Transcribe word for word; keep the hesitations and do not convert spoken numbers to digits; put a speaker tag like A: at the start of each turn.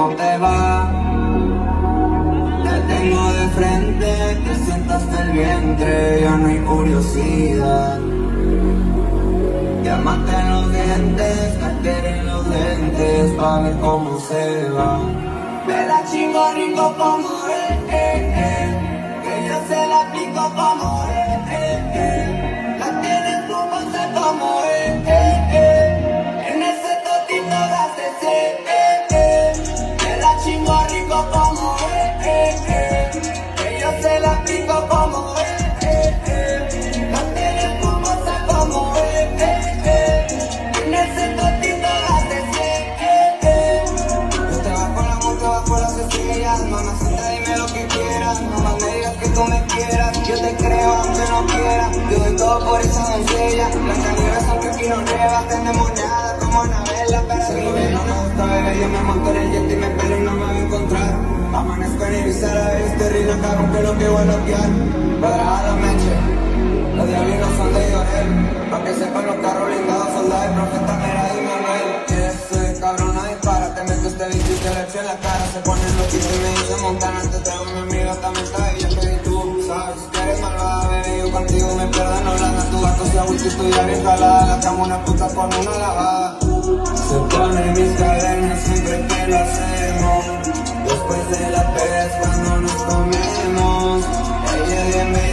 A: ¿cómo te va? Te tengo de frente, te siento hasta el vientre, ya no hay curiosidad. Llámate en los dientes, meter en los lentes, pa' ver cómo se va. Me la chingo rico como eh, eh, eh, que yo se la aplico como eh, eh, eh. La tienes como sé como eh, eh, eh. En ese totito haces eh, eh, eh. Me la chingo rico como eh, eh, eh, que yo se la aplico como eh, eh, eh. La tienes como sé como eh, eh, eh. En ese totito haces eh, eh, eh. Yo te bajo la moto, bajo las estrellas, mamacita, dime lo que quieras, no más me digas que tú me quieras, yo te creo aunque no quieras, yo doy todo por esa doncella, blanca negra aunque aquí no nieva, está endemoniada como Anabela, pero si lo ven no me gusta bebé, yo me monto en el jet y me pelo y no me voy a encontrar, amanezco en Ibiza, la vez terrible, cabrón que lo que voy a bloquear, cuadrada la meche, los diablinos son de Llorel, pa' que sepan los carros blindados, soldados de profeta, mera y Manuel, ese cabrón no dispara, te meto este bicho y te le echo en la cara, se pone loquito y me dice Montana, te traigo a mi amiga, también está ella que vi tú, sabes, que eres malvada, bebé, yo contigo me pierdo en Holanda, tu gato se agüita y tú ya bien jalada, la cama una puta con una lavada, se pone mis cadenas siempre que lo hacemos, después de la pez cuando nos comemos, ella es bienvenida.